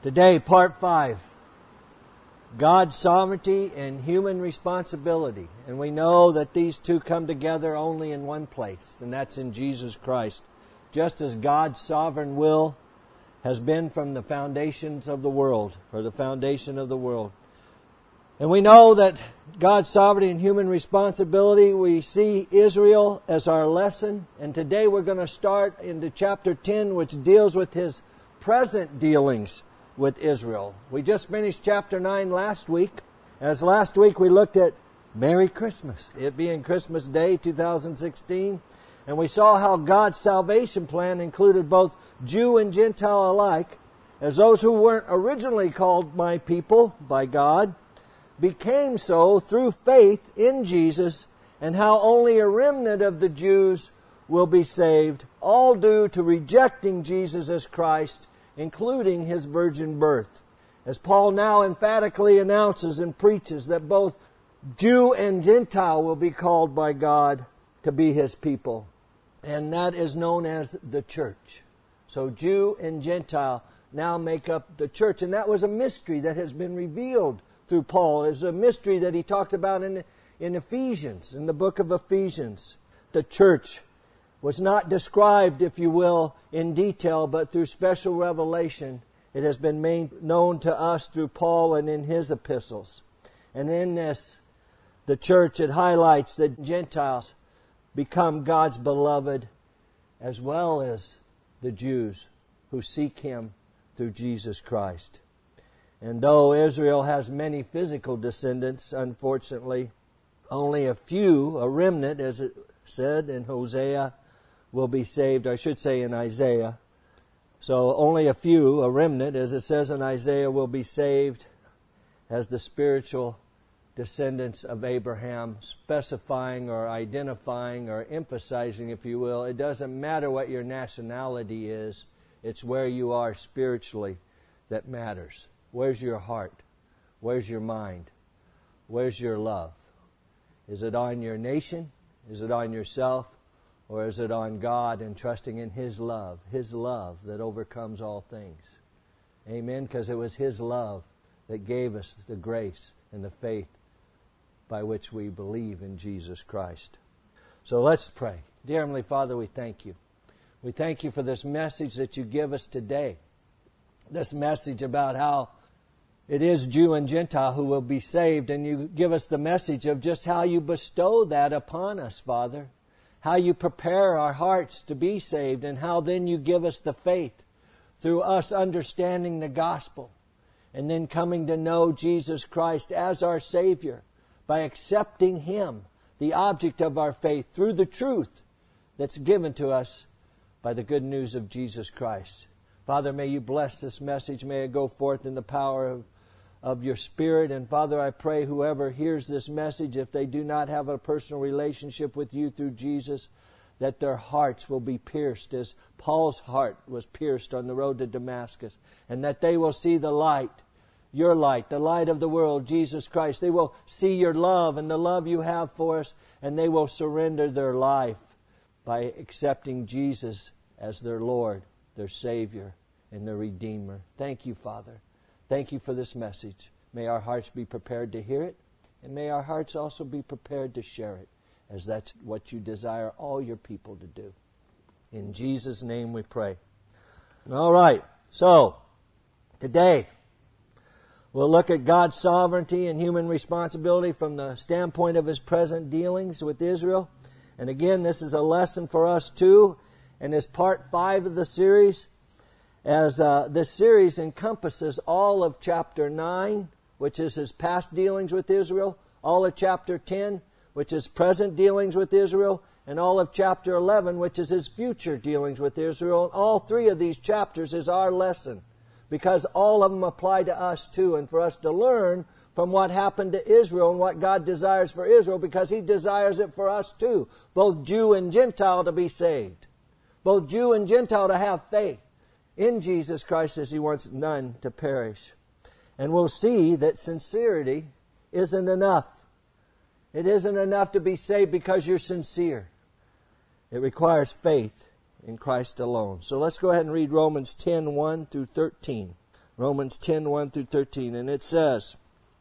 Today, part 5. God's sovereignty and human responsibility. And we know that these two come together only in one place, and that's in Jesus Christ. Just as God's sovereign will has been from the foundations of the world, or the foundation of the world. And we know that God's sovereignty and human responsibility, we see Israel as our lesson. And today we're going to start into chapter 10, which deals with His present dealings with Israel. We just finished chapter 9 last week. As last week we looked at Merry Christmas, it being Christmas Day 2016. And we saw how God's salvation plan included both Jew and Gentile alike, as those who weren't originally called my people by God became so through faith in Jesus, and how only a remnant of the Jews will be saved, all due to rejecting Jesus as Christ, including His virgin birth. As Paul now emphatically announces and preaches that both Jew and Gentile will be called by God to be His people. And that is known as the church. So Jew and Gentile now make up the church. And that was a mystery that has been revealed through Paul. It's a mystery that he talked about in Ephesians, in the book of Ephesians. The church was not described, if you will, in detail, but through special revelation, it has been made known to us through Paul and in his epistles. And in this, the church, it highlights that Gentiles become God's beloved, as well as the Jews who seek Him through Jesus Christ. And though Israel has many physical descendants, unfortunately, only a few, a remnant, as it said in Hosea, will be saved. I should say in Isaiah. So only a few, a remnant, as it says in Isaiah, will be saved as the spiritual descendants of Abraham, specifying or identifying or emphasizing, if you will. It doesn't matter what your nationality is. It's where you are spiritually that matters. Where's your heart? Where's your mind? Where's your love? Is it on your nation? Is it on yourself? Or is it on God and trusting in His love that overcomes all things? Amen? Because it was His love that gave us the grace and the faith by which we believe in Jesus Christ. So let's pray. Dear Heavenly Father, we thank You. We thank You for this message that You give us today. This message about how it is Jew and Gentile who will be saved, and You give us the message of just how You bestow that upon us, Father. How You prepare our hearts to be saved, and how then You give us the faith through us understanding the gospel and then coming to know Jesus Christ as our Savior by accepting Him, the object of our faith, through the truth that's given to us by the good news of Jesus Christ. Father, may You bless this message. May it go forth in the power of Your Spirit. And Father, I pray whoever hears this message, if they do not have a personal relationship with You through Jesus, that their hearts will be pierced as Paul's heart was pierced on the road to Damascus, and that they will see the light, Your light, the light of the world, Jesus Christ. They will see Your love and the love You have for us, and they will surrender their life by accepting Jesus as their Lord, their Savior, and their Redeemer. Thank You, Father. Thank You for this message. May our hearts be prepared to hear it, and may our hearts also be prepared to share it, as that's what You desire all Your people to do. In Jesus' name we pray. All right, so today we'll look at God's sovereignty and human responsibility from the standpoint of His present dealings with Israel. And again, this is a lesson for us too, and is part 5 of the series. As this series encompasses all of chapter 9, which is His past dealings with Israel, all of chapter 10, which is present dealings with Israel, and all of chapter 11, which is His future dealings with Israel. And all 3 of these chapters is our lesson, because all of them apply to us too, and for us to learn from what happened to Israel and what God desires for Israel, because He desires it for us too, both Jew and Gentile to be saved, both Jew and Gentile to have faith in Jesus Christ, as He wants none to perish. And we'll see that sincerity isn't enough. It isn't enough to be saved because you're sincere. It requires faith in Christ alone. So let's go ahead and read Romans 10:1 through 13. Romans 10:1-13. And it says,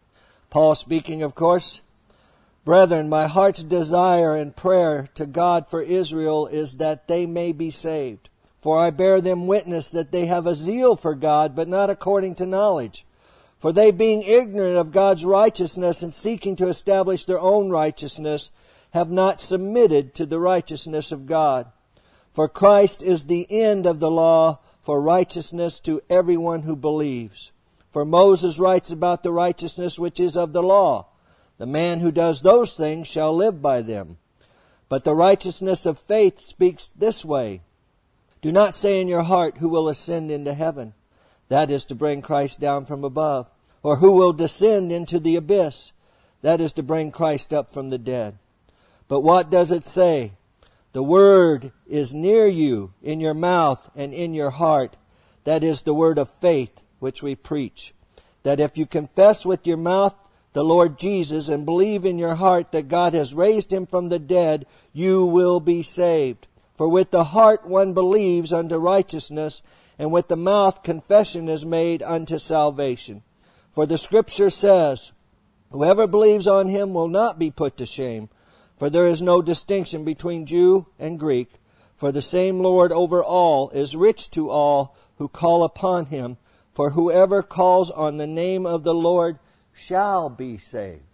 Paul speaking, of course, "Brethren, my heart's desire and prayer to God for Israel is that they may be saved. For I bear them witness that they have a zeal for God, but not according to knowledge. For they, being ignorant of God's righteousness and seeking to establish their own righteousness, have not submitted to the righteousness of God. For Christ is the end of the law for righteousness to everyone who believes. For Moses writes about the righteousness which is of the law. The man who does those things shall live by them. But the righteousness of faith speaks this way. Do not say in your heart, who will ascend into heaven? That is to bring Christ down from above. Or who will descend into the abyss? That is to bring Christ up from the dead. But what does it say? The word is near you, in your mouth and in your heart. That is the word of faith which we preach. That if you confess with your mouth the Lord Jesus and believe in your heart that God has raised him from the dead, you will be saved. For with the heart one believes unto righteousness, and with the mouth confession is made unto salvation. For the Scripture says, Whoever believes on him will not be put to shame. For there is no distinction between Jew and Greek. For the same Lord over all is rich to all who call upon him. For whoever calls on the name of the Lord shall be saved.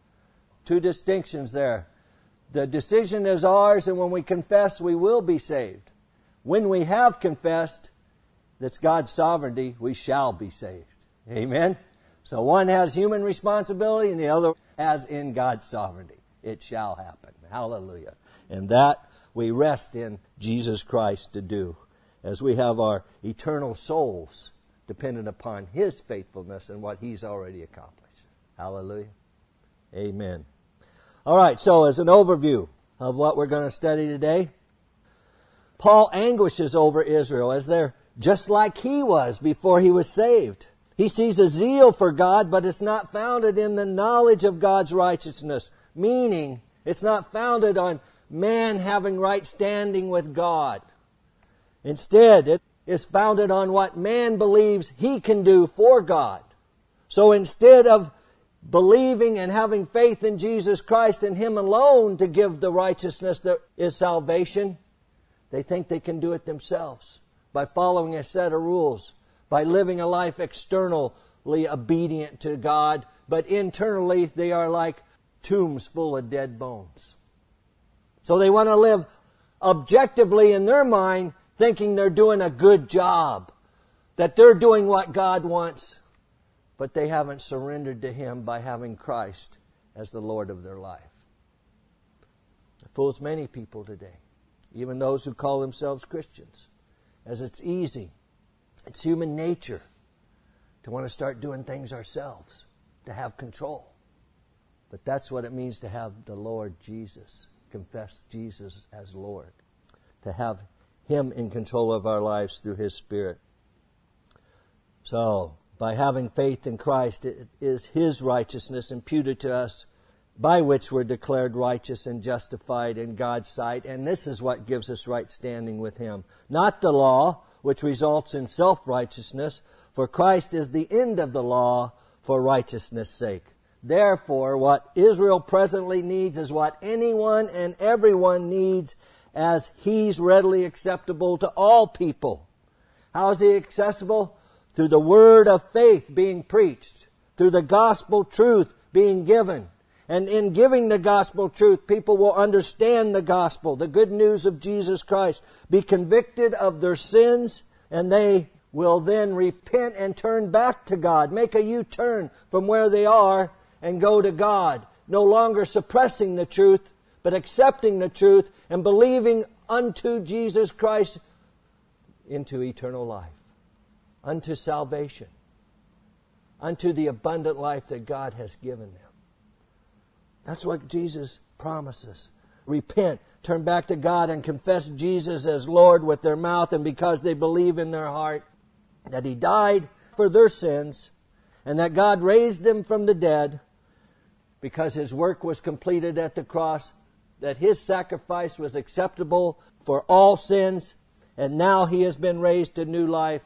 Two distinctions there. The decision is ours, and when we confess, we will be saved. When we have confessed, that's God's sovereignty, we shall be saved. Amen? So one has human responsibility, and the other has in God's sovereignty. It shall happen. Hallelujah. And that we rest in Jesus Christ to do, as we have our eternal souls dependent upon His faithfulness and what He's already accomplished. Hallelujah. Amen. All right, so as an overview of what we're going to study today, Paul anguishes over Israel as they're just like he was before he was saved. He sees a zeal for God, but it's not founded in the knowledge of God's righteousness, meaning it's not founded on man having right standing with God. Instead, it is founded on what man believes he can do for God. So instead of believing and having faith in Jesus Christ and Him alone to give the righteousness that is salvation, they think they can do it themselves by following a set of rules, by living a life externally obedient to God, but internally they are like tombs full of dead bones. So they want to live objectively in their mind, thinking they're doing a good job, that they're doing what God wants, but they haven't surrendered to Him by having Christ as the Lord of their life. It fools many people today, even those who call themselves Christians, as it's easy. It's human nature to want to start doing things ourselves, to have control. But that's what it means to have the Lord Jesus, confess Jesus as Lord, to have Him in control of our lives through His Spirit. So, by having faith in Christ, it is His righteousness imputed to us, by which we're declared righteous and justified in God's sight. And this is what gives us right standing with Him. Not the law, which results in self-righteousness, for Christ is the end of the law for righteousness' sake. Therefore, what Israel presently needs is what anyone and everyone needs, as He's readily acceptable to all people. How is He accessible? Through the word of faith being preached, through the gospel truth being given. And in giving the gospel truth, people will understand the gospel, the good news of Jesus Christ, be convicted of their sins, and they will then repent and turn back to God, make a U-turn from where they are and go to God, no longer suppressing the truth, but accepting the truth and believing unto Jesus Christ into eternal life, unto salvation, unto the abundant life that God has given them. That's what Jesus promises. Repent, turn back to God, and confess Jesus as Lord with their mouth, and because they believe in their heart that He died for their sins and that God raised Him from the dead because His work was completed at the cross, that His sacrifice was acceptable for all sins, and now He has been raised to new life,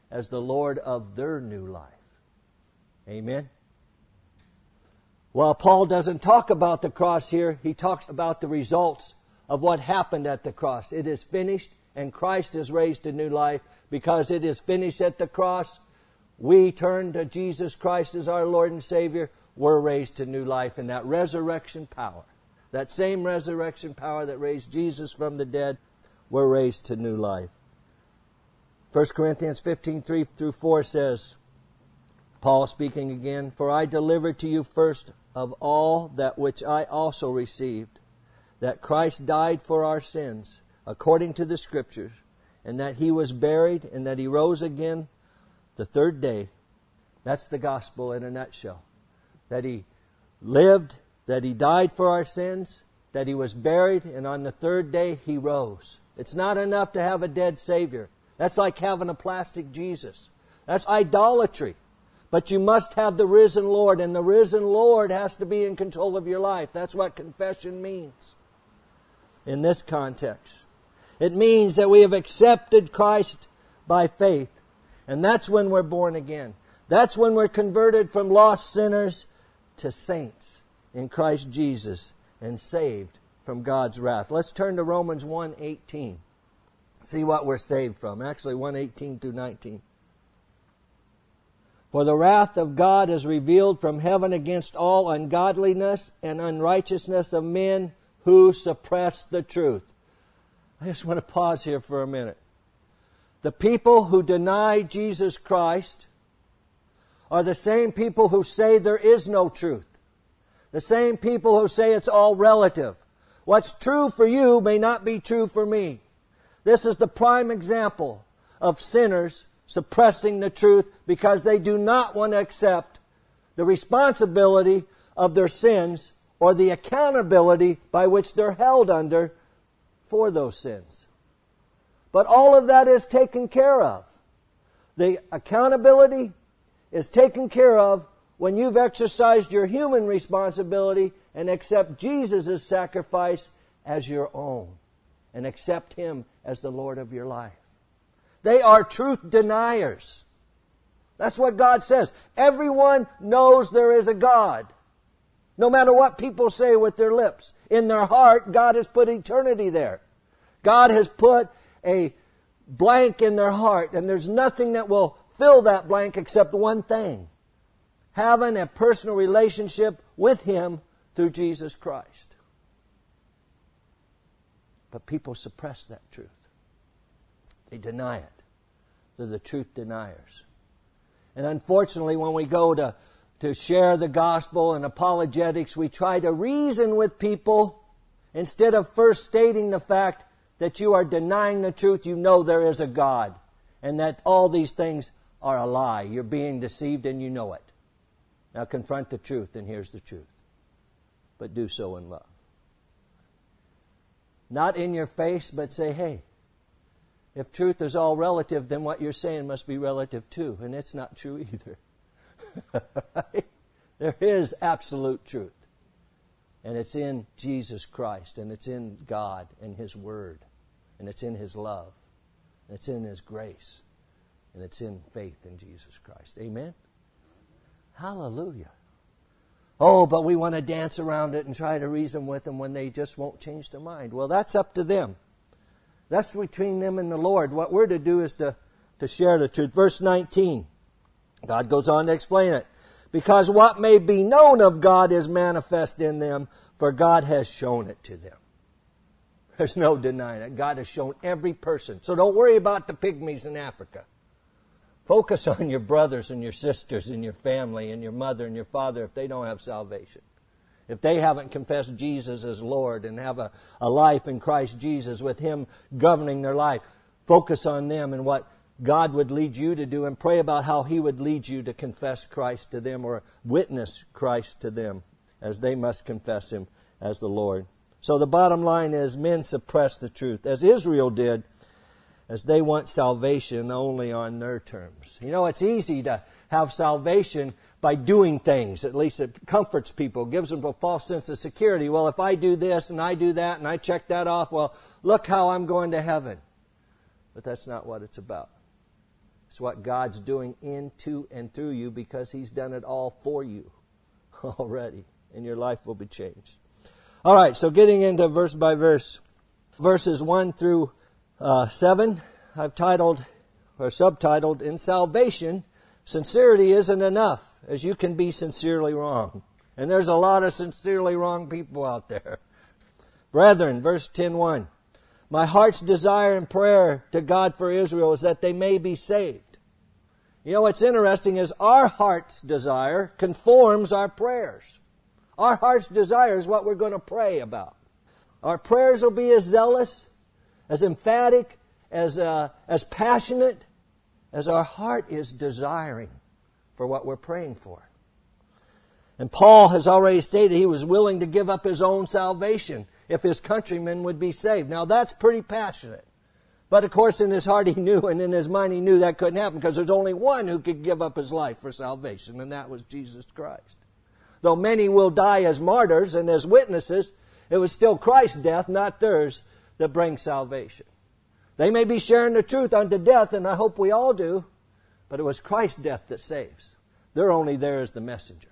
as the Lord of their new life. Amen? Well, Paul doesn't talk about the cross here. He talks about the results of what happened at the cross. It is finished, and Christ is raised to new life. Because it is finished at the cross, we turn to Jesus Christ as our Lord and Savior. We're raised to new life in that resurrection power. That same resurrection power that raised Jesus from the dead, we're raised to new life. 1 Corinthians 15:3-4 says, Paul speaking again, "For I delivered to you first of all that which I also received, that Christ died for our sins, according to the Scriptures, and that He was buried, and that He rose again the third day." That's the gospel in a nutshell. That He lived, that He died for our sins, that He was buried, and on the third day He rose. It's not enough to have a dead Savior. That's like having a plastic Jesus. That's idolatry. But you must have the risen Lord, and the risen Lord has to be in control of your life. That's what confession means in this context. It means that we have accepted Christ by faith, and that's when we're born again. That's when we're converted from lost sinners to saints in Christ Jesus and saved from God's wrath. Let's turn to Romans 1:18. See what we're saved from. Actually, 1:18-19. "For the wrath of God is revealed from heaven against all ungodliness and unrighteousness of men who suppress the truth." I just want to pause here for a minute. The people who deny Jesus Christ are the same people who say there is no truth. The same people who say it's all relative. What's true for you may not be true for me. This is the prime example of sinners suppressing the truth because they do not want to accept the responsibility of their sins or the accountability by which they're held under for those sins. But all of that is taken care of. The accountability is taken care of when you've exercised your human responsibility and accept Jesus' sacrifice as your own and accept Him as the Lord of your life. They are truth deniers. That's what God says. Everyone knows there is a God. No matter what people say with their lips. In their heart, God has put eternity there. God has put a blank in their heart, and there's nothing that will fill that blank except one thing: having a personal relationship with Him through Jesus Christ. But people suppress that truth. They deny it. They're the truth deniers. And unfortunately, when we go to share the gospel and apologetics, we try to reason with people instead of first stating the fact that you are denying the truth. You know there is a God and that all these things are a lie. You're being deceived and you know it. Now confront the truth, and here's the truth. But do so in love. Not in your face, but say, hey, if truth is all relative, then what you're saying must be relative too. And it's not true either. There is absolute truth. And it's in Jesus Christ. And it's in God and His Word. And it's in His love. And it's in His grace. And it's in faith in Jesus Christ. Amen? Hallelujah. Oh, but we want to dance around it and try to reason with them when they just won't change their mind. Well, that's up to them. That's between them and the Lord. What we're to do is to share the truth. Verse 19. God goes on to explain it. Because what may be known of God is manifest in them, for God has shown it to them. There's no denying it. God has shown every person. So don't worry about the pygmies in Africa. Focus on your brothers and your sisters and your family and your mother and your father if they don't have salvation. If they haven't confessed Jesus as Lord and have a life in Christ Jesus with Him governing their life, focus on them and what God would lead you to do, and pray about how He would lead you to confess Christ to them or witness Christ to them, as they must confess Him as the Lord. So the bottom line is, men suppress the truth, as Israel did, as they want salvation only on their terms. You know, it's easy to have salvation by doing things. At least it comforts people, gives them a false sense of security. Well, if I do this and I do that and I check that off, well, look how I'm going to heaven. But that's not what it's about. It's what God's doing into and through you because He's done it all for you already. And your life will be changed. All right, so getting into verse by verse. Verses 1 through 7, I've titled or subtitled, In Salvation, Sincerity Isn't Enough, as you can be sincerely wrong. And there's a lot of sincerely wrong people out there. Brethren, verse 10:1, My heart's desire and prayer to God for Israel is that they may be saved. You know what's interesting is our heart's desire conforms our prayers. Our heart's desire is what we're going to pray about. Our prayers will be as zealous, as emphatic, as passionate as our heart is desiring for what we're praying for. And Paul has already stated he was willing to give up his own salvation if his countrymen would be saved. Now that's pretty passionate. But of course in his heart he knew, and in his mind he knew that couldn't happen because there's only one who could give up his life for salvation, and that was Jesus Christ. Though many will die as martyrs and as witnesses, it was still Christ's death, not theirs, that brings salvation. They may be sharing the truth unto death, and I hope we all do, but it was Christ's death that saves. They're only there as the messengers.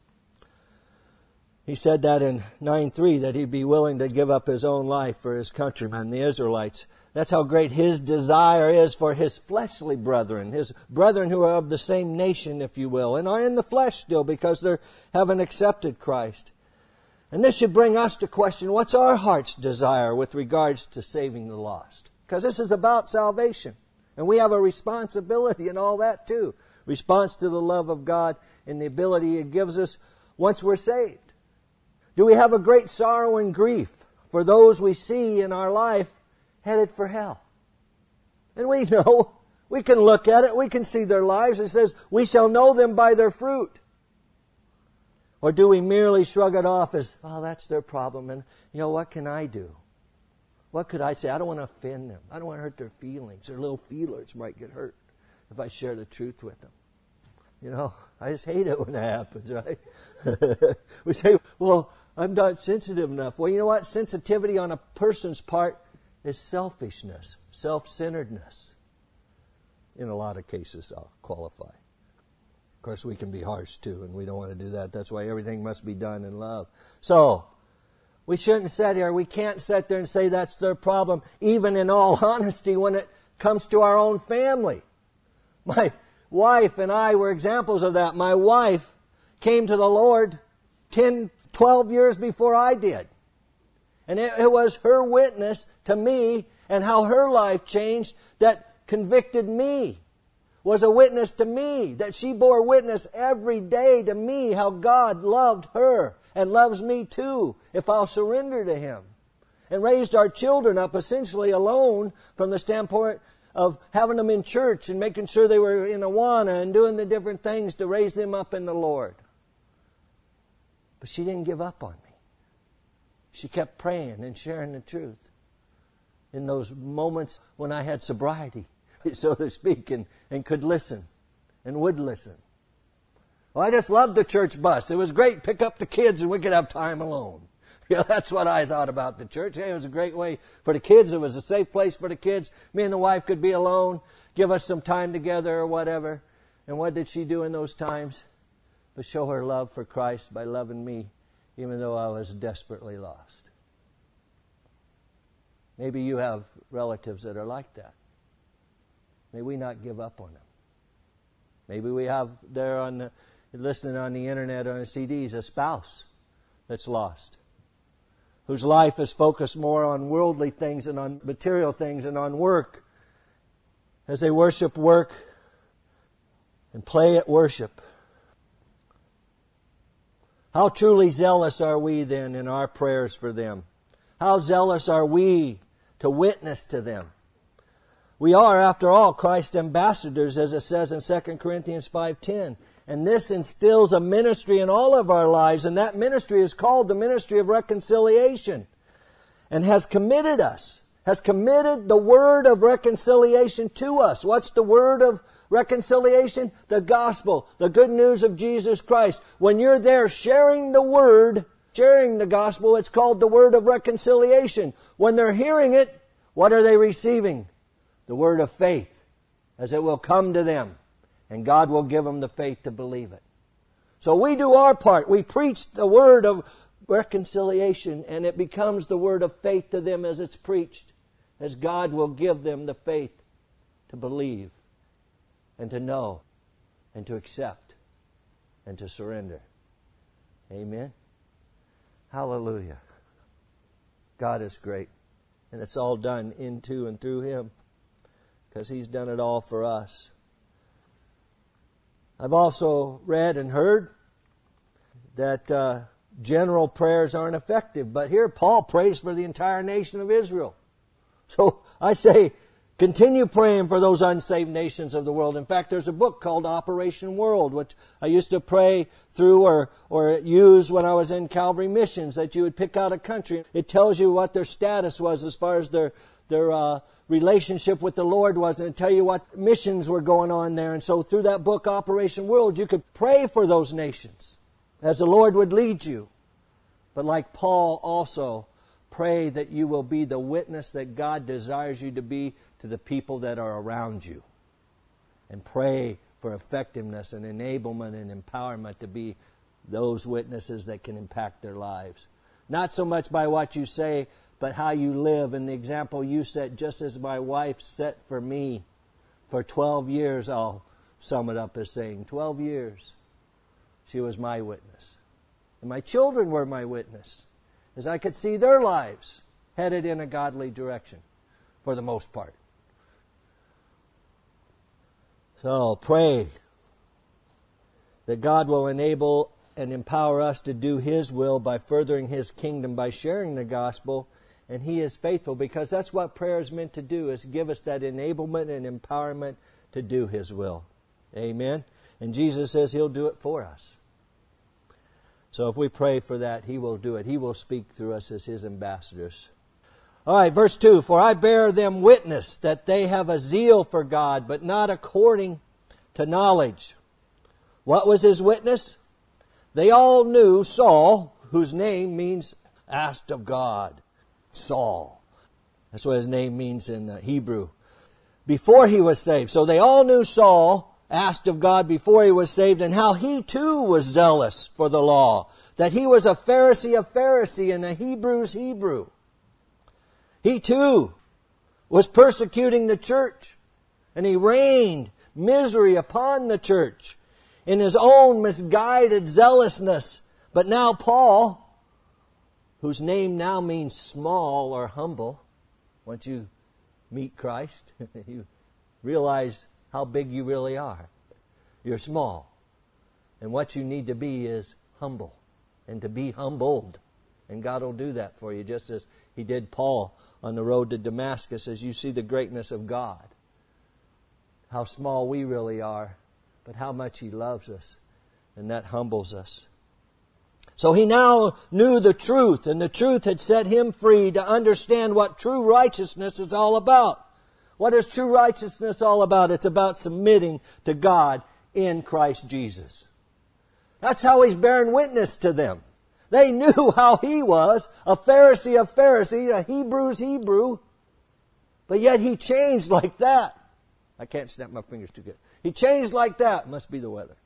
He said that in 9:3, that he'd be willing to give up his own life for his countrymen, the Israelites. That's how great his desire is for his fleshly brethren, his brethren who are of the same nation, if you will, and are in the flesh still because they haven't accepted Christ. And this should bring us to question, what's our heart's desire with regards to saving the lost? Because this is about salvation. And we have a responsibility in all that too. Response to the love of God and the ability it gives us once we're saved. Do we have a great sorrow and grief for those we see in our life headed for hell? And we know, we can look at it, we can see their lives. It says, we shall know them by their fruit. Or do we merely shrug it off as, oh, that's their problem, and you know, what can I do? What could I say? I don't want to offend them. I don't want to hurt their feelings. Their little feelers might get hurt if I share the truth with them. You know, I just hate it when that happens, right? We say, well, I'm not sensitive enough. Well, you know what? Sensitivity on a person's part is selfishness, self-centeredness. In a lot of cases, I'll qualify. Of course, we can be harsh too, and we don't want to do that. That's why everything must be done in love. So, we shouldn't sit here. We can't sit there and say that's their problem, even in all honesty, when it comes to our own family. My wife and I were examples of that. My wife came to the Lord 10, 12 years before I did. And it was her witness to me and how her life changed that convicted me. Was a witness to me, that she bore witness every day to me how God loved her and loves me too if I'll surrender to Him. And raised our children up essentially alone from the standpoint of having them in church and making sure they were in Awana and doing the different things to raise them up in the Lord. But she didn't give up on me. She kept praying and sharing the truth in those moments when I had sobriety, so to speak, and could listen and would listen. Well, I just loved the church bus. It was great. Pick up the kids and we could have time alone. You know, that's what I thought about the church. Hey, it was a great way for the kids. It was a safe place for the kids. Me and the wife could be alone, give us some time together or whatever. And what did she do in those times? But show her love for Christ by loving me, even though I was desperately lost. Maybe you have relatives that are like that. May we not give up on them. Maybe we have there listening on the internet or on the CDs a spouse that's lost, whose life is focused more on worldly things and on material things and on work. As they worship work and play at worship. How truly zealous are we then in our prayers for them? How zealous are we to witness to them? We are, after all, Christ's ambassadors, as it says in 2 Corinthians 5:10. And this instills a ministry in all of our lives, and that ministry is called the ministry of reconciliation, and has committed the word of reconciliation to us. What's the word of reconciliation? The gospel, the good news of Jesus Christ. When you're there sharing the word, sharing the gospel, it's called the word of reconciliation. When they're hearing it, what are they receiving? The word of faith. as it will come to them, and God will give them the faith to believe it. So we do our part. We preach the word of reconciliation, and it becomes the word of faith to them as it's preached, as God will give them the faith to believe and to know and to accept and to surrender. Amen? Hallelujah. God is great. And it's all done into and through Him, because He's done it all for us. I've also read and heard that general prayers aren't effective. But here Paul prays for the entire nation of Israel. So I say, continue praying for those unsaved nations of the world. In fact, there's a book called Operation World, which I used to pray through or use when I was in Calvary Missions, that you would pick out a country. It tells you what their status was as far as their relationship with the Lord was, and tell you what missions were going on there. And so through that book, Operation World, you could pray for those nations as the Lord would lead you. But like Paul also, pray that you will be the witness that God desires you to be to the people that are around you. And pray for effectiveness and enablement and empowerment to be those witnesses that can impact their lives. Not so much by what you say, but how you live. And the example you set, just as my wife set for me for 12 years, I'll sum it up as saying, 12 years, she was my witness. And my children were my witness, as I could see their lives headed in a godly direction, for the most part. So pray that God will enable and empower us to do His will by furthering His kingdom, by sharing the gospel. And He is faithful, because that's what prayer is meant to do, is give us that enablement and empowerment to do His will. Amen? And Jesus says He'll do it for us. So if we pray for that, He will do it. He will speak through us as His ambassadors. All right, verse 2, for I bear them witness that they have a zeal for God, but not according to knowledge. What was his witness? They all knew Saul, whose name means asked of God. Saul. That's what his name means in Hebrew. Before he was saved. So they all knew Saul, asked of God before he was saved, and how he too was zealous for the law. That he was a Pharisee of Pharisee and a Hebrew's Hebrew. He too was persecuting the church, and he rained misery upon the church in his own misguided zealousness. But now Paul, whose name now means small or humble, once you meet Christ, you realize how big you really are. You're small. And what you need to be is humble, and to be humbled. And God will do that for you, just as He did Paul on the road to Damascus, as you see the greatness of God. How small we really are, but how much He loves us, and that humbles us. So he now knew the truth, and the truth had set him free to understand what true righteousness is all about. What is true righteousness all about? It's about submitting to God in Christ Jesus. That's how he's bearing witness to them. They knew how he was, a Pharisee of Pharisees, a Hebrew's Hebrew, but yet he changed like that. I can't snap my fingers too good. He changed like that. Must be the weather.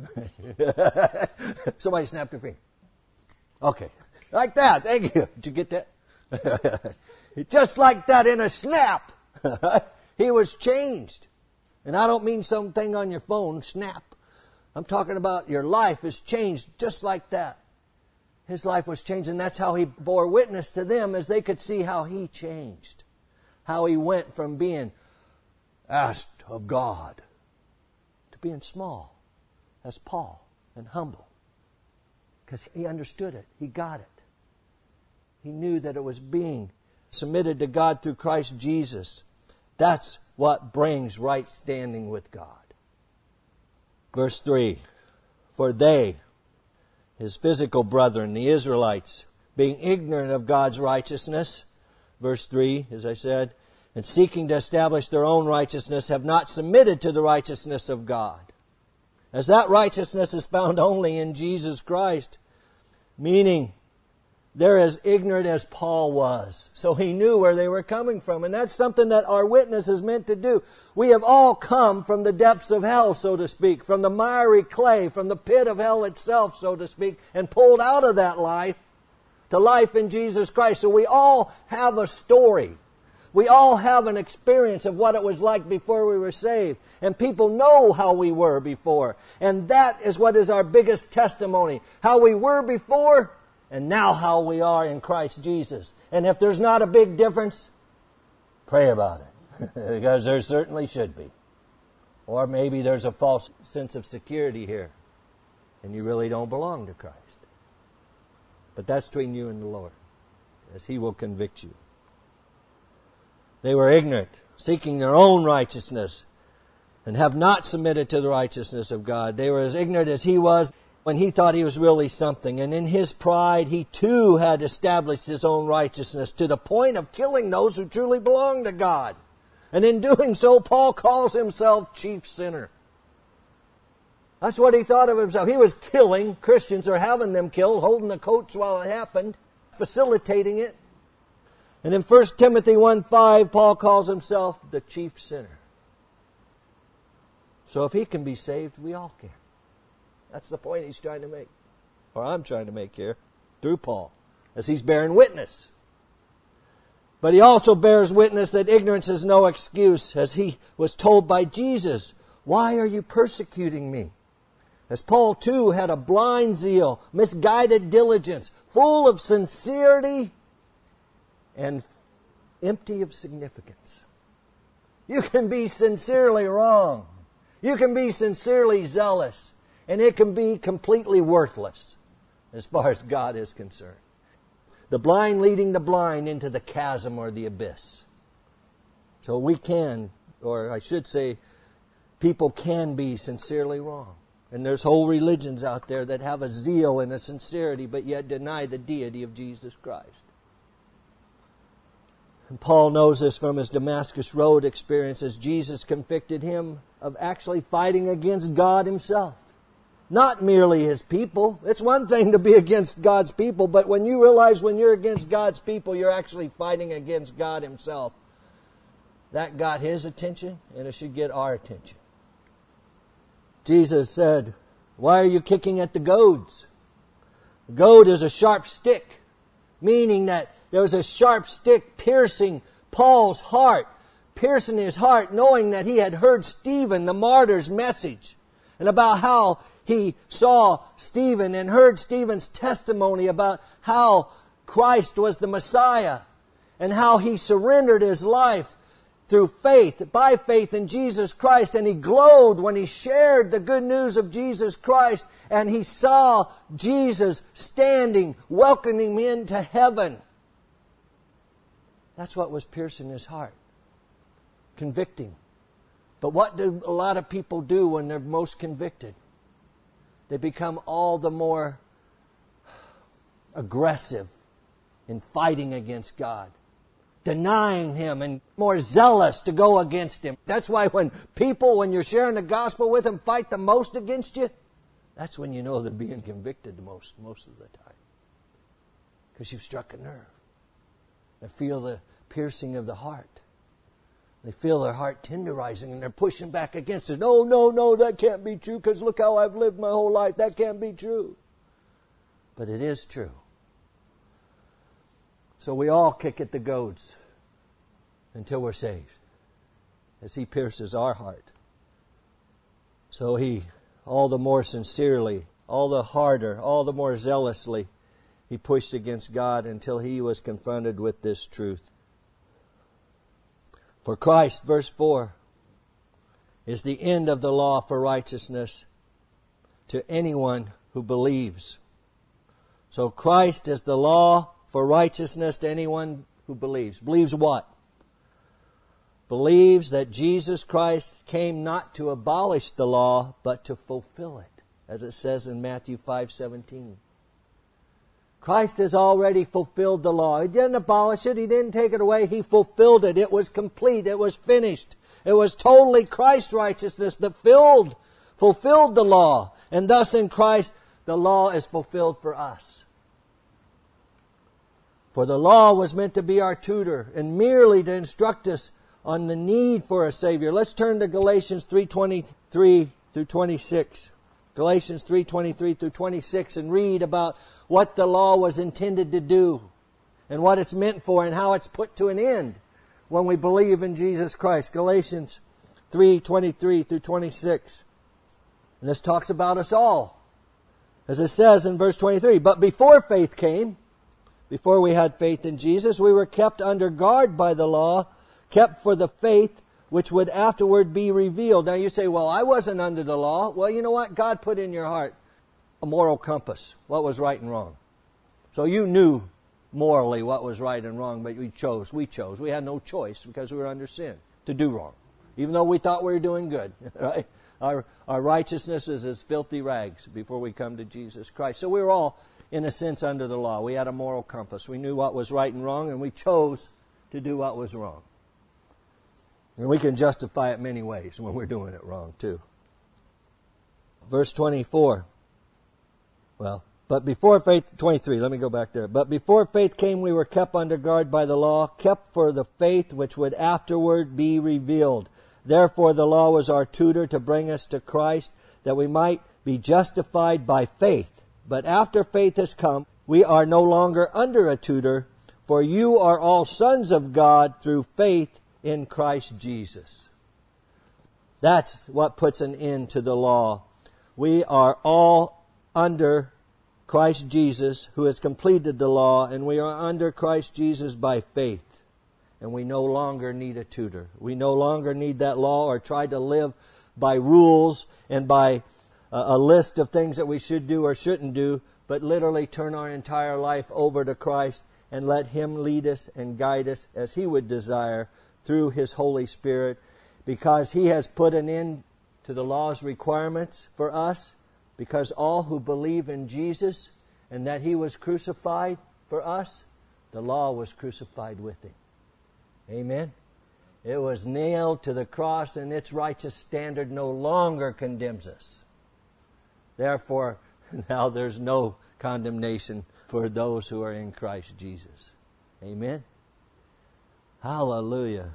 Somebody snapped their finger. Okay. Like that. Thank you. Did you get that? Just like that, in a snap. He was changed. And I don't mean something on your phone, snap. I'm talking about your life is changed just like that. His life was changed, and that's how he bore witness to them, as they could see how he changed. How he went from being asked of God to being small as Paul and humble. Because he understood it. He got it. He knew that it was being submitted to God through Christ Jesus. That's what brings right standing with God. Verse 3, for they, his physical brethren, the Israelites, being ignorant of God's righteousness, verse 3, as I said, and seeking to establish their own righteousness, have not submitted to the righteousness of God. As that righteousness is found only in Jesus Christ, meaning they're as ignorant as Paul was. So he knew where they were coming from. And that's something that our witness is meant to do. We have all come from the depths of hell, so to speak, from the miry clay, from the pit of hell itself, so to speak, and pulled out of that life to life in Jesus Christ. So we all have a story. We all have an experience of what it was like before we were saved. And people know how we were before. And that is what is our biggest testimony. How we were before, and now how we are in Christ Jesus. And if there's not a big difference, pray about it. Because there certainly should be. Or maybe there's a false sense of security here. And you really don't belong to Christ. But that's between you and the Lord, as He will convict you. They were ignorant, seeking their own righteousness, and have not submitted to the righteousness of God. They were as ignorant as he was when he thought he was really something. And in his pride, he too had established his own righteousness to the point of killing those who truly belong to God. And in doing so, Paul calls himself chief sinner. That's what he thought of himself. He was killing Christians, or having them killed, holding the coats while it happened, facilitating it. And in 1 Timothy 1:5, Paul calls himself the chief sinner. So if he can be saved, we all can. That's the point he's trying to make. Or I'm trying to make here, through Paul, as he's bearing witness. But he also bears witness that ignorance is no excuse, as he was told by Jesus, "Why are you persecuting me?" As Paul too had a blind zeal, misguided diligence, full of sincerity and empty of significance. You can be sincerely wrong. You can be sincerely zealous. And it can be completely worthless as far as God is concerned. The blind leading the blind into the chasm or the abyss. So we can, or I should say, people can be sincerely wrong. And there's whole religions out there that have a zeal and a sincerity, but yet deny the deity of Jesus Christ. And Paul knows this from his Damascus Road experience, as Jesus convicted him of actually fighting against God Himself. Not merely His people. It's one thing to be against God's people, but when you realize when you're against God's people, you're actually fighting against God Himself. That got His attention, and it should get our attention. Jesus said, "Why are you kicking at the goads?" The goad is a sharp stick, meaning that there was a sharp stick piercing Paul's heart, piercing his heart, knowing that he had heard Stephen, the martyr's message, and about how he saw Stephen and heard Stephen's testimony about how Christ was the Messiah and how he surrendered his life through faith, by faith in Jesus Christ. And he glowed when he shared the good news of Jesus Christ, and he saw Jesus standing, welcoming him into heaven. That's what was piercing his heart, convicting. But what do a lot of people do when they're most convicted? They become all the more aggressive in fighting against God, denying Him, and more zealous to go against Him. That's why when you're sharing the gospel with them, fight the most against you, that's when you know they're being convicted the most of the time. Because you've struck a nerve. They feel the piercing of the heart. They feel their heart tenderizing, and they're pushing back against it. No, that can't be true, because look how I've lived my whole life. That can't be true. But it is true. So we all kick at the goads until we're saved, as He pierces our heart. So He, all the more sincerely, all the harder, all the more zealously, He pushed against God until He was confronted with this truth. For Christ, verse 4, is the end of the law for righteousness to anyone who believes. So Christ is the law for righteousness to anyone who believes. Believes what? Believes that Jesus Christ came not to abolish the law, but to fulfill it, as it says in Matthew 5:17. Christ has already fulfilled the law. He didn't abolish it. He didn't take it away. He fulfilled it. It was complete. It was finished. It was totally Christ's righteousness that fulfilled the law. And thus in Christ, the law is fulfilled for us. For the law was meant to be our tutor and merely to instruct us on the need for a Savior. Let's turn to Galatians 3:23 through 26. Galatians 3:23 through 26 and read about what the law was intended to do and what it's meant for and how it's put to an end when we believe in Jesus Christ. Galatians 3:23 through 26. And this talks about us all. As it says in verse 23, but before faith came, before we had faith in Jesus, we were kept under guard by the law, kept for the faith which would afterward be revealed. Now you say, well, I wasn't under the law. Well, you know what? God put in your heart a moral compass, what was right and wrong. So you knew morally what was right and wrong, but we chose. We had no choice because we were under sin to do wrong, even though we thought we were doing good. Right? Our righteousness is as filthy rags before we come to Jesus Christ. So we were all, in a sense, under the law. We had a moral compass. We knew what was right and wrong, and we chose to do what was wrong. And we can justify it many ways when we're doing it wrong, too. Verse 24. But before faith, 23, let me go back there. But before faith came, we were kept under guard by the law, kept for the faith which would afterward be revealed. Therefore the law was our tutor to bring us to Christ, that we might be justified by faith. But after faith has come, we are no longer under a tutor, for you are all sons of God through faith in Christ Jesus. That's what puts an end to the law. We are all under Christ Jesus, who has completed the law, and we are under Christ Jesus by faith. And we no longer need a tutor. We no longer need that law or try to live by rules and by a list of things that we should do or shouldn't do, but literally turn our entire life over to Christ and let Him lead us and guide us as He would desire through His Holy Spirit, because He has put an end to the law's requirements for us, because all who believe in Jesus and that He was crucified for us, the law was crucified with Him. Amen? It was nailed to the cross, and its righteous standard no longer condemns us. Therefore, now there's no condemnation for those who are in Christ Jesus. Amen? Hallelujah.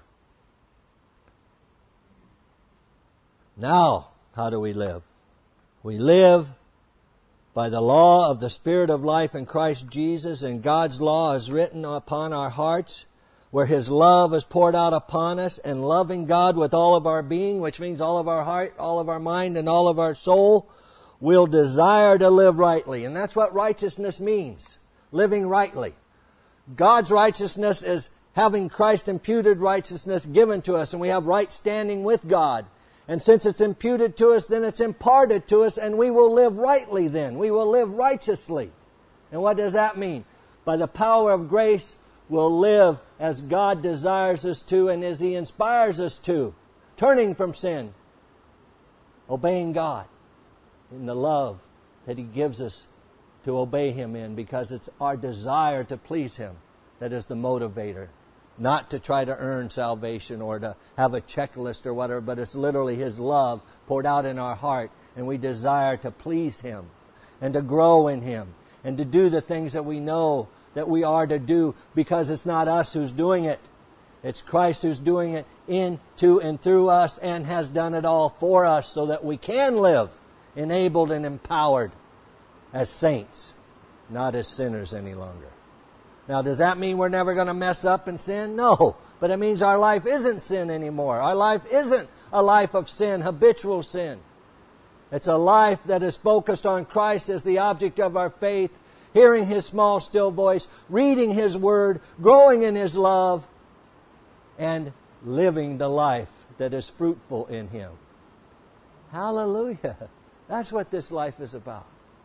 Now, how do we live? We live by the law of the Spirit of life in Christ Jesus, and God's law is written upon our hearts, where His love is poured out upon us, and loving God with all of our being, which means all of our heart, all of our mind, and all of our soul, will desire to live rightly. And that's what righteousness means, living rightly. God's righteousness is having Christ imputed righteousness given to us, and we have right standing with God. And since it's imputed to us, then it's imparted to us, and we will live rightly then. We will live righteously. And what does that mean? By the power of grace, we'll live as God desires us to and as He inspires us to, turning from sin, obeying God in the love that He gives us to obey Him in, because it's our desire to please Him that is the motivator. Not to try to earn salvation or to have a checklist or whatever, but it's literally His love poured out in our heart, and we desire to please Him and to grow in Him and to do the things that we know that we are to do, because it's not us who's doing it. It's Christ who's doing it in, to, and through us, and has done it all for us so that we can live enabled and empowered as saints, not as sinners any longer. Now, does that mean we're never going to mess up and sin? No. But it means our life isn't sin anymore. Our life isn't a life of sin, habitual sin. It's a life that is focused on Christ as the object of our faith, hearing His small, still voice, reading His Word, growing in His love, and living the life that is fruitful in Him. Hallelujah. That's what this life is about.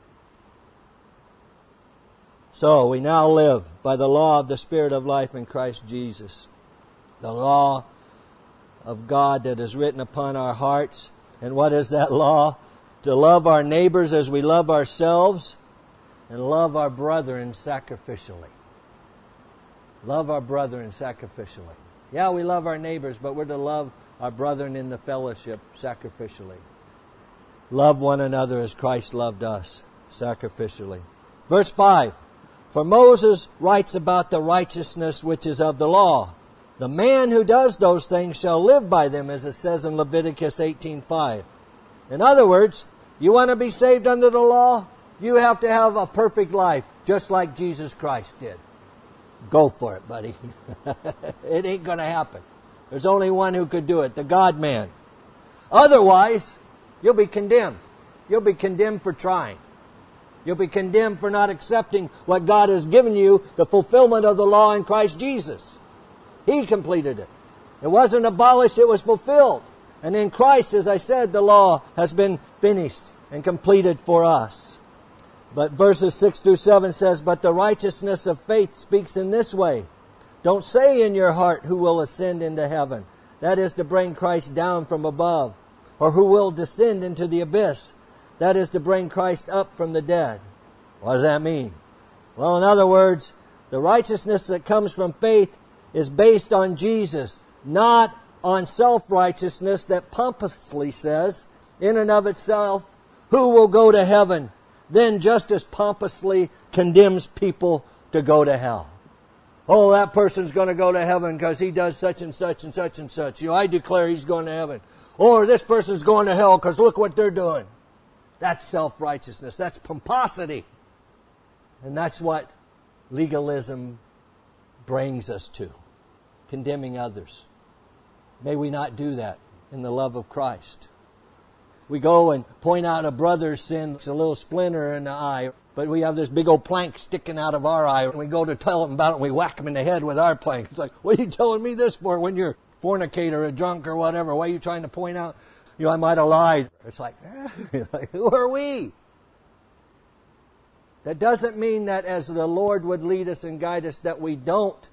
So we now live by the law of the Spirit of life in Christ Jesus. The law of God that is written upon our hearts. And what is that law? To love our neighbors as we love ourselves, and love our brethren sacrificially. Love our brethren sacrificially. Yeah, we love our neighbors, but we're to love our brethren in the fellowship sacrificially. Love one another as Christ loved us sacrificially. Verse 5. For Moses writes about the righteousness which is of the law. The man who does those things shall live by them, as it says in Leviticus 18:5. In other words, you want to be saved under the law? You have to have a perfect life, just like Jesus Christ did. Go for it, buddy. It ain't going to happen. There's only one who could do it, the God-man. Otherwise, you'll be condemned. You'll be condemned for trying. You'll be condemned for not accepting what God has given you, the fulfillment of the law in Christ Jesus. He completed it. It wasn't abolished, it was fulfilled. And in Christ, as I said, the law has been finished and completed for us. But verses 6 through 7 says, But the righteousness of faith speaks in this way. Don't say in your heart, who will ascend into heaven? That is to bring Christ down from above. Or who will descend into the abyss? That is to bring Christ up from the dead. What does that mean? Well, in other words, the righteousness that comes from faith is based on Jesus, not on self-righteousness that pompously says, in and of itself, who will go to heaven? Then just as pompously condemns people to go to hell. Oh, that person's going to go to heaven because he does such and such and such and such. You know, I declare he's going to heaven. Or this person's going to hell because look what they're doing. That's self-righteousness. That's pomposity. And that's what legalism brings us to. Condemning others. May we not do that in the love of Christ. We go and point out a brother's sin, it's a little splinter in the eye, but we have this big old plank sticking out of our eye, and we go to tell him about it, and we whack him in the head with our plank. It's like, what are you telling me this for when you're a fornicator, a drunk, or whatever? Why are you trying to point out, I might have lied? It's like, who are we? That doesn't mean that as the Lord would lead us and guide us, that we don't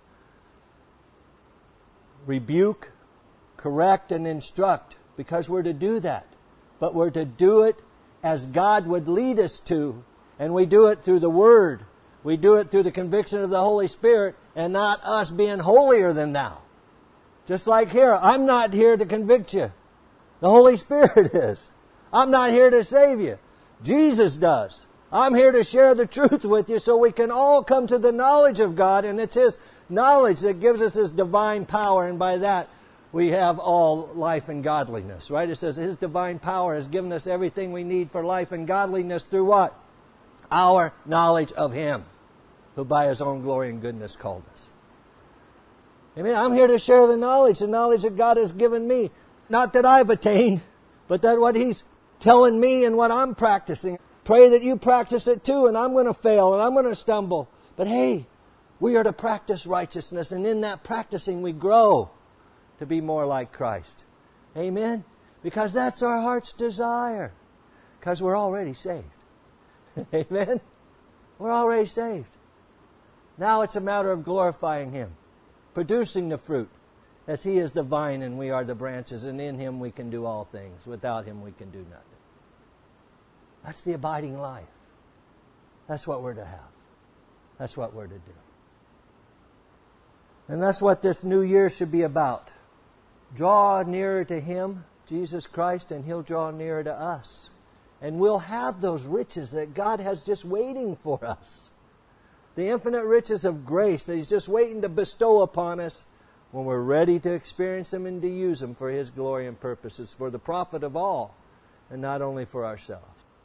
rebuke, correct, and instruct, because we're to do that. But we're to do it as God would lead us to. And we do it through the Word. We do it through the conviction of the Holy Spirit, and not us being holier than thou. Just like here, I'm not here to convict you. The Holy Spirit is. I'm not here to save you. Jesus does. I'm here to share the truth with you so we can all come to the knowledge of God, and it's His knowledge that gives us His divine power, and by that we have all life and godliness, right? It says His divine power has given us everything we need for life and godliness through what? Our knowledge of Him, who by His own glory and goodness called us. Amen. I'm here to share the knowledge that God has given me. Not that I've attained, but that what He's telling me and what I'm practicing. Pray that you practice it too, and I'm going to fail, and I'm going to stumble. But hey, we are to practice righteousness, and in that practicing we grow to be more like Christ. Amen? Because that's our heart's desire. Because we're already saved. Amen? We're already saved. Now it's a matter of glorifying Him. Producing the fruit. As He is the vine and we are the branches. And in Him we can do all things. Without Him we can do nothing. That's the abiding life. That's what we're to have. That's what we're to do. And that's what this new year should be about. Draw nearer to Him, Jesus Christ, and He'll draw nearer to us. And we'll have those riches that God has just waiting for us. The infinite riches of grace that He's just waiting to bestow upon us when we're ready to experience them and to use them for His glory and purposes, for the profit of all, and not only for ourselves.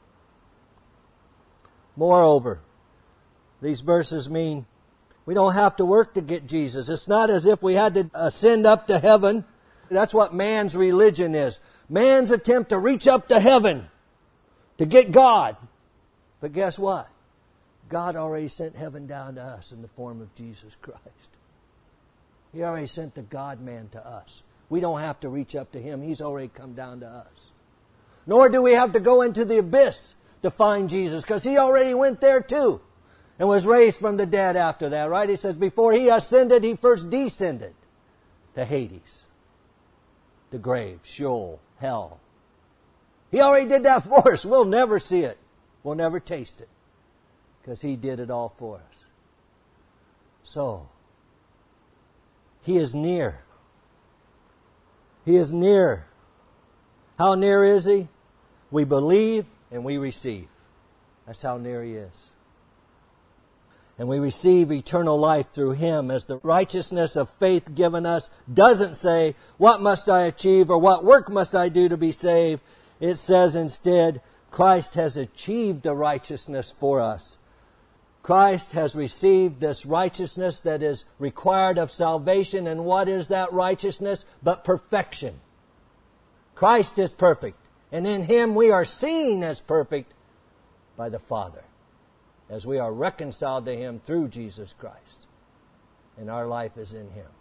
Moreover, these verses mean we don't have to work to get Jesus. It's not as if we had to ascend up to heaven. That's what man's religion is. Man's attempt to reach up to heaven to get God. But guess what? God already sent heaven down to us in the form of Jesus Christ. He already sent the God-man to us. We don't have to reach up to Him. He's already come down to us. Nor do we have to go into the abyss to find Jesus, because He already went there too and was raised from the dead after that, right? He says before He ascended, He first descended to Hades. The grave, Sheol, hell. He already did that for us. We'll never see it. We'll never taste it. Because He did it all for us. So, He is near. He is near. How near is He? We believe and we receive. That's how near He is. And we receive eternal life through Him, as the righteousness of faith given us doesn't say, what must I achieve or what work must I do to be saved? It says instead, Christ has achieved the righteousness for us. Christ has received this righteousness that is required of salvation. And what is that righteousness but perfection? Christ is perfect. And in Him we are seen as perfect by the Father, as we are reconciled to Him through Jesus Christ. And our life is in Him.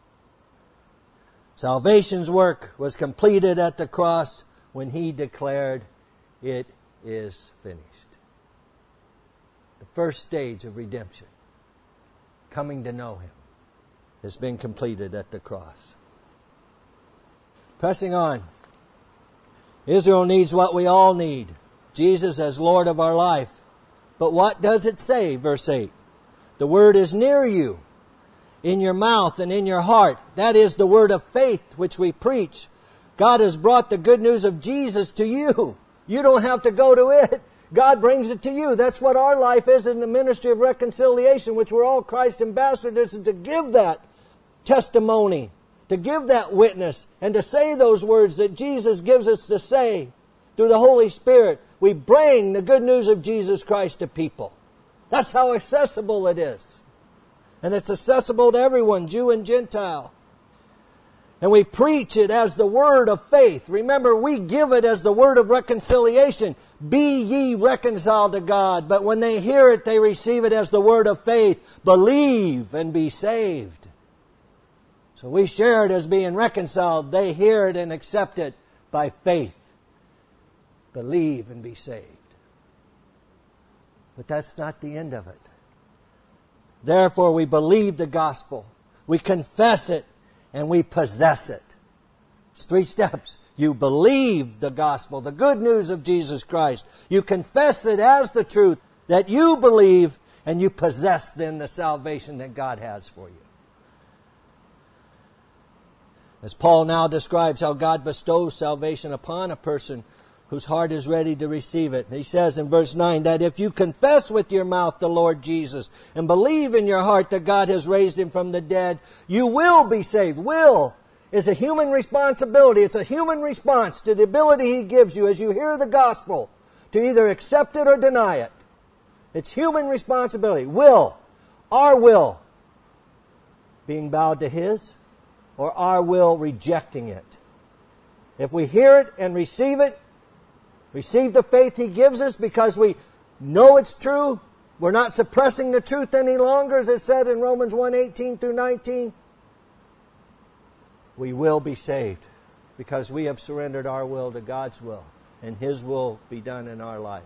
Salvation's work was completed at the cross when He declared, it is finished. The first stage of redemption, coming to know Him, has been completed at the cross. Pressing on. Israel needs what we all need, Jesus as Lord of our life. But what does it say, verse 8? The word is near you, in your mouth and in your heart. That is the word of faith which we preach. God has brought the good news of Jesus to you. You don't have to go to it. God brings it to you. That's what our life is in the ministry of reconciliation, which we're all Christ ambassadors, is to give that testimony, to give that witness, and to say those words that Jesus gives us to say through the Holy Spirit. We bring the good news of Jesus Christ to people. That's how accessible it is. And it's accessible to everyone, Jew and Gentile. And we preach it as the word of faith. Remember, we give it as the word of reconciliation. Be ye reconciled to God. But when they hear it, they receive it as the word of faith. Believe and be saved. So we share it as being reconciled. They hear it and accept it by faith. Believe and be saved. But that's not the end of it. Therefore, we believe the gospel. We confess it. And we possess it. It's 3 steps. You believe the gospel, the good news of Jesus Christ. You confess it as the truth that you believe, and you possess then the salvation that God has for you. As Paul now describes how God bestows salvation upon a person whose heart is ready to receive it. He says in verse 9 that if you confess with your mouth the Lord Jesus and believe in your heart that God has raised Him from the dead, you will be saved. Will is a human responsibility. It's a human response to the ability He gives you as you hear the gospel to either accept it or deny it. It's human responsibility. Will. Our will being bowed to His, or our will rejecting it. If we hear it and receive it, receive the faith He gives us because we know it's true. We're not suppressing the truth any longer, as it said in Romans 1:18 through 19. We will be saved because we have surrendered our will to God's will, and His will be done in our life.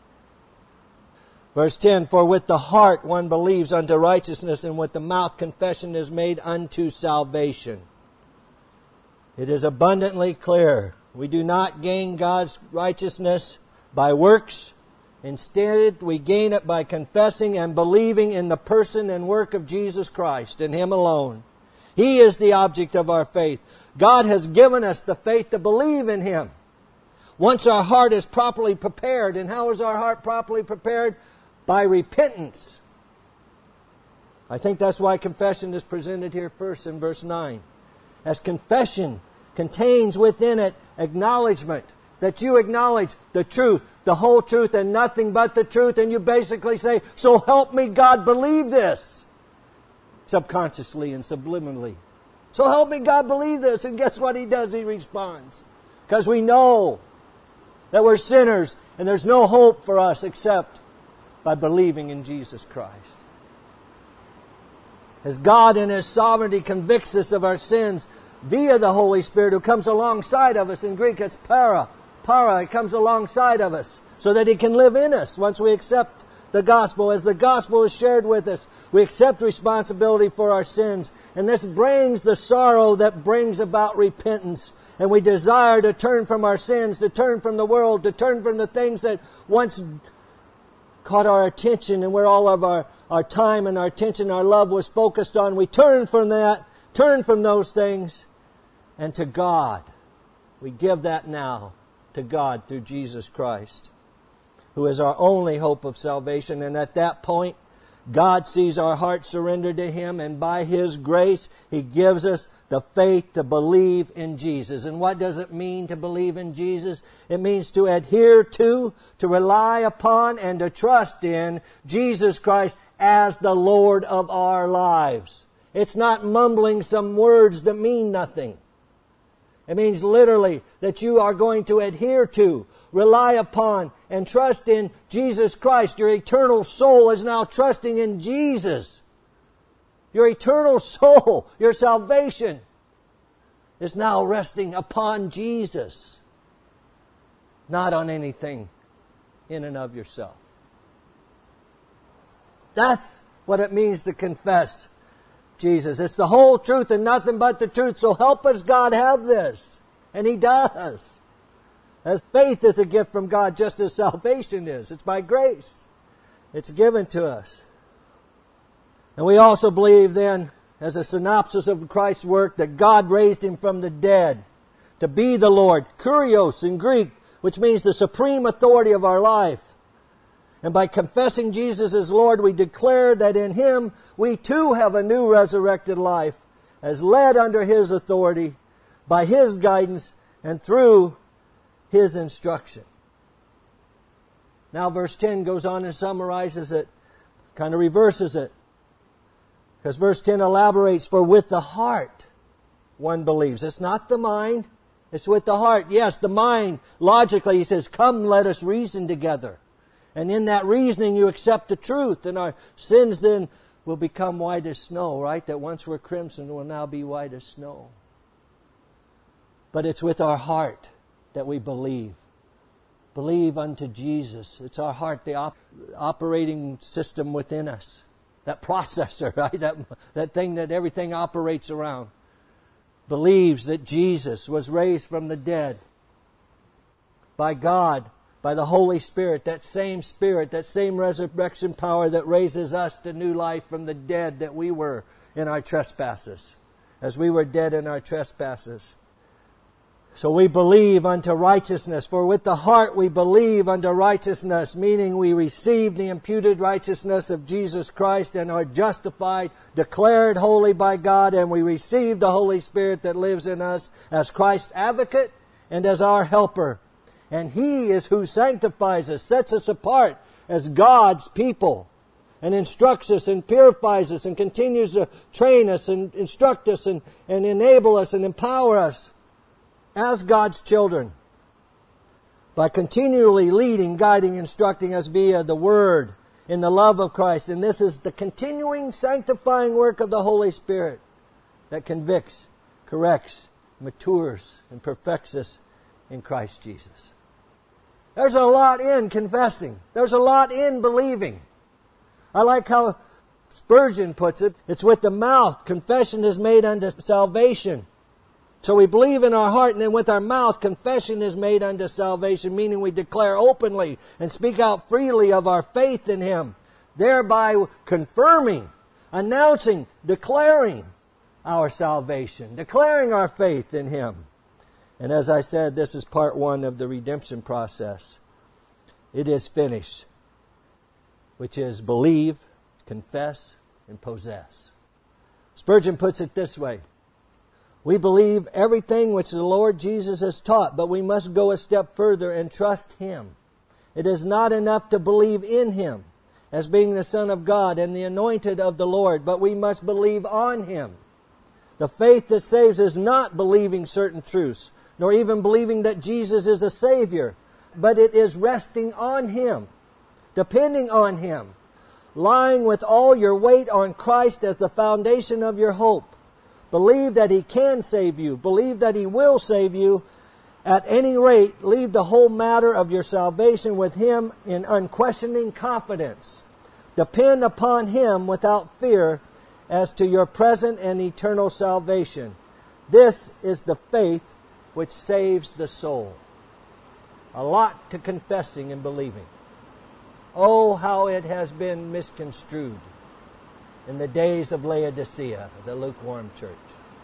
Verse 10, for with the heart one believes unto righteousness, and with the mouth confession is made unto salvation. It is abundantly clear. We do not gain God's righteousness by works. Instead, we gain it by confessing and believing in the person and work of Jesus Christ and Him alone. He is the object of our faith. God has given us the faith to believe in Him. Once our heart is properly prepared, and how is our heart properly prepared? By repentance. I think that's why confession is presented here first in verse 9. As confession contains within it acknowledgement, that you acknowledge the truth, the whole truth, and nothing but the truth, and you basically say, so help me God believe this. Subconsciously and subliminally. So help me God believe this. And guess what He does? He responds. Because we know that we're sinners and there's no hope for us except by believing in Jesus Christ. As God in His sovereignty convicts us of our sins via the Holy Spirit who comes alongside of us. In Greek it's para. Para, it comes alongside of us so that He can live in us once we accept the gospel. As the gospel is shared with us, we accept responsibility for our sins. And this brings the sorrow that brings about repentance. And we desire to turn from our sins, to turn from the world, to turn from the things that once caught our attention and where all of our time and our attention, our love was focused on. We turn from that, turn from those things, and to God. We give that now to God through Jesus Christ, who is our only hope of salvation. And at that point, God sees our heart surrendered to Him, and by His grace, He gives us the faith to believe in Jesus. And what does it mean to believe in Jesus? It means to adhere to rely upon, and to trust in Jesus Christ as the Lord of our lives. It's not mumbling some words that mean nothing. It means literally that you are going to adhere to, rely upon, and trust in Jesus Christ. Your eternal soul is now trusting in Jesus. Your eternal soul, your salvation, is now resting upon Jesus, not on anything in and of yourself. That's what it means to confess Jesus. It's the whole truth and nothing but the truth. So help us, God, have this. And He does. As faith is a gift from God, just as salvation is. It's by grace. It's given to us. And we also believe then, as a synopsis of Christ's work, that God raised Him from the dead to be the Lord, Kurios in Greek, which means the supreme authority of our life. And by confessing Jesus as Lord, we declare that in Him we too have a new resurrected life, as led under His authority, by His guidance, and through His instruction. Now verse 10 goes on and summarizes it, kind of reverses it. Because verse 10 elaborates, for with the heart one believes. It's not the mind, it's with the heart. Yes, the mind, logically, he says, come, let us reason together. And in that reasoning you accept the truth, and our sins then will become white as snow, right? That once were crimson will now be white as snow. But it's with our heart that we believe. Believe unto Jesus. It's our heart, the operating system within us. That processor, right? That thing that everything operates around. Believes that Jesus was raised from the dead by God, by the Holy Spirit, that same resurrection power that raises us to new life from the dead that we were in our trespasses, as we were dead in our trespasses. So we believe unto righteousness, for with the heart we believe unto righteousness, meaning we receive the imputed righteousness of Jesus Christ and are justified, declared holy by God, and we receive the Holy Spirit that lives in us as Christ's advocate and as our helper. And He is who sanctifies us, sets us apart as God's people, and instructs us and purifies us and continues to train us and instruct us and enable us and empower us as God's children by continually leading, guiding, instructing us via the Word in the love of Christ. And this is the continuing sanctifying work of the Holy Spirit that convicts, corrects, matures, and perfects us in Christ Jesus. There's a lot in confessing. There's a lot in believing. I like how Spurgeon puts it. It's with the mouth. Confession is made unto salvation. So we believe in our heart, and then with our mouth, confession is made unto salvation, meaning we declare openly and speak out freely of our faith in Him, thereby confirming, announcing, declaring our salvation, declaring our faith in Him. And as I said, this is part one of the redemption process. It is finished, which is believe, confess, and possess. Spurgeon puts it this way. We believe everything which the Lord Jesus has taught, but we must go a step further and trust Him. It is not enough to believe in Him as being the Son of God and the anointed of the Lord, but we must believe on Him. The faith that saves is not believing certain truths, nor even believing that Jesus is a Savior, but it is resting on Him, depending on Him, lying with all your weight on Christ as the foundation of your hope. Believe that He can save you. Believe that He will save you. At any rate, leave the whole matter of your salvation with Him in unquestioning confidence. Depend upon Him without fear as to your present and eternal salvation. This is the faith which saves the soul. A lot to confessing and believing. Oh, how it has been misconstrued in the days of Laodicea, the lukewarm church.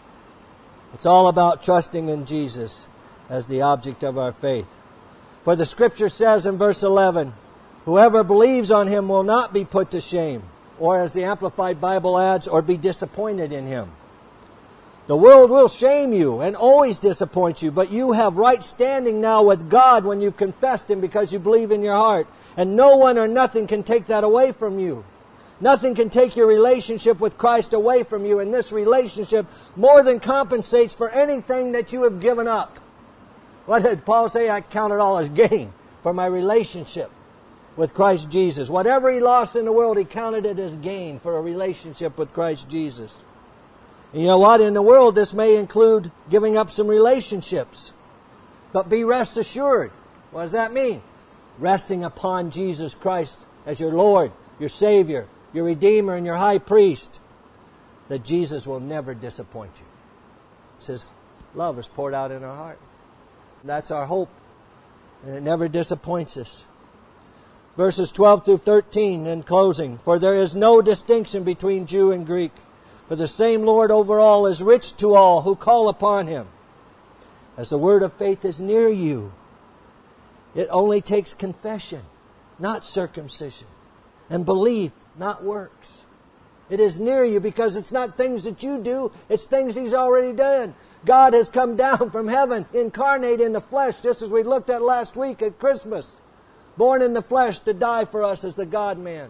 It's all about trusting in Jesus as the object of our faith. For the Scripture says in verse 11, whoever believes on Him will not be put to shame. or as the Amplified Bible adds, or be disappointed in Him. The world will shame you and always disappoint you, but you have right standing now with God when you've confessed Him because you believe in your heart. And no one or nothing can take that away from you. Nothing can take your relationship with Christ away from you, and this relationship more than compensates for anything that you have given up. What did Paul say? I count it all as gain for my relationship with Christ Jesus. Whatever he lost in the world, he counted it as gain for a relationship with Christ Jesus. And you know what? In the world, this may include giving up some relationships. But be rest assured. What does that mean? Resting upon Jesus Christ as your Lord, your Savior, your Redeemer, and your High Priest. That Jesus will never disappoint you. His love is poured out in our heart. That's our hope. And it never disappoints us. Verses 12 through 13 in closing. For there is no distinction between Jew and Greek. For the same Lord over all is rich to all who call upon Him. As the word of faith is near you, it only takes confession, not circumcision, and belief, not works. It is near you because it's not things that you do, it's things He's already done. God has come down from heaven, incarnate in the flesh, just as we looked at last week at Christmas. Born in the flesh to die for us as the God-man.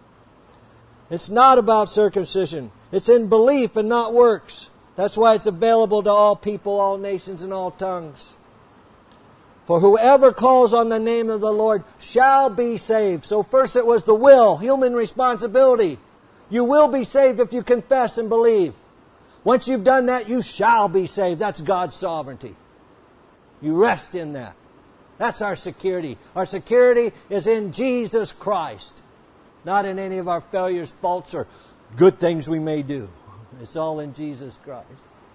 It's not about circumcision. It's in belief and not works. That's why it's available to all people, all nations, and all tongues. For whoever calls on the name of the Lord shall be saved. So first it was the will, human responsibility. You will be saved if you confess and believe. Once you've done that, you shall be saved. That's God's sovereignty. You rest in that. That's our security. Our security is in Jesus Christ. Not in any of our failures, faults, or good things we may do. It's all in Jesus Christ.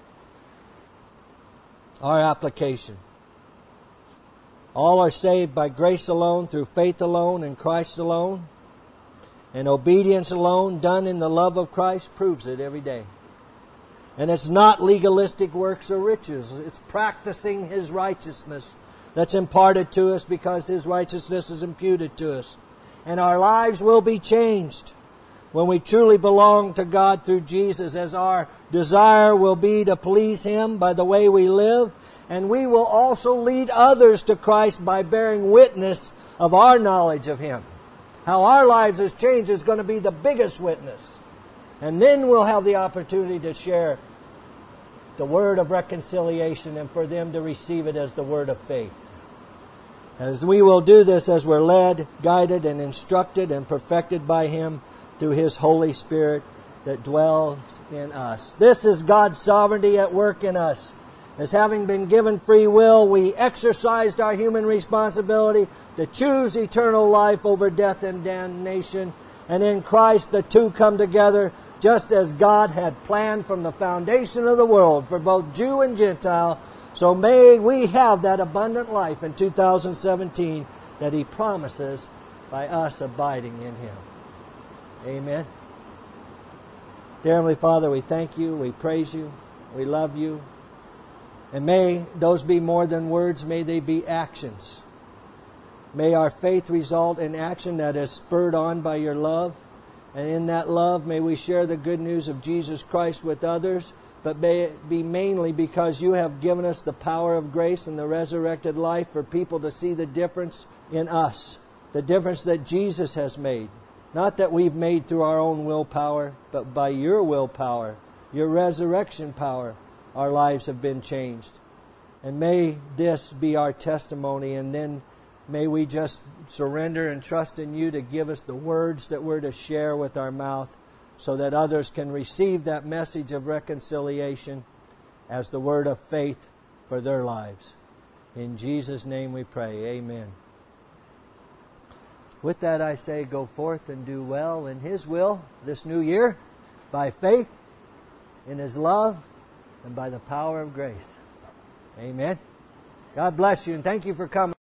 Our application. All are saved by grace alone, through faith alone, in Christ alone. And obedience alone, done in the love of Christ, proves it every day. And it's not legalistic works or riches. It's practicing His righteousness that's imparted to us because His righteousness is imputed to us. And our lives will be changed when we truly belong to God through Jesus, as our desire will be to please Him by the way we live. And we will also lead others to Christ by bearing witness of our knowledge of Him. How our lives has changed is going to be the biggest witness. And then we'll have the opportunity to share the word of reconciliation and for them to receive it as the word of faith. As we will do this as we're led, guided, and instructed and perfected by Him through His Holy Spirit that dwells in us. This is God's sovereignty at work in us. As having been given free will, we exercised our human responsibility to choose eternal life over death and damnation. And in Christ the two come together just as God had planned from the foundation of the world for both Jew and Gentile. So may we have that abundant life in 2017 that He promises by us abiding in Him. Amen. Dear Heavenly Father, we thank You, we praise You, we love You. And may those be more than words, may they be actions. May our faith result in action that is spurred on by Your love. And in that love, may we share the good news of Jesus Christ with others. But may it be mainly because You have given us the power of grace and the resurrected life for people to see the difference in us. The difference that Jesus has made. Not that we've made through our own willpower, but by Your willpower, Your resurrection power, our lives have been changed. And may this be our testimony, and then may we just surrender and trust in You to give us the words that we're to share with our mouth, so that others can receive that message of reconciliation as the word of faith for their lives. In Jesus' name we pray. Amen. With that I say, go forth and do well in His will this new year, by faith, in His love, and by the power of grace. Amen. God bless you, and thank you for coming.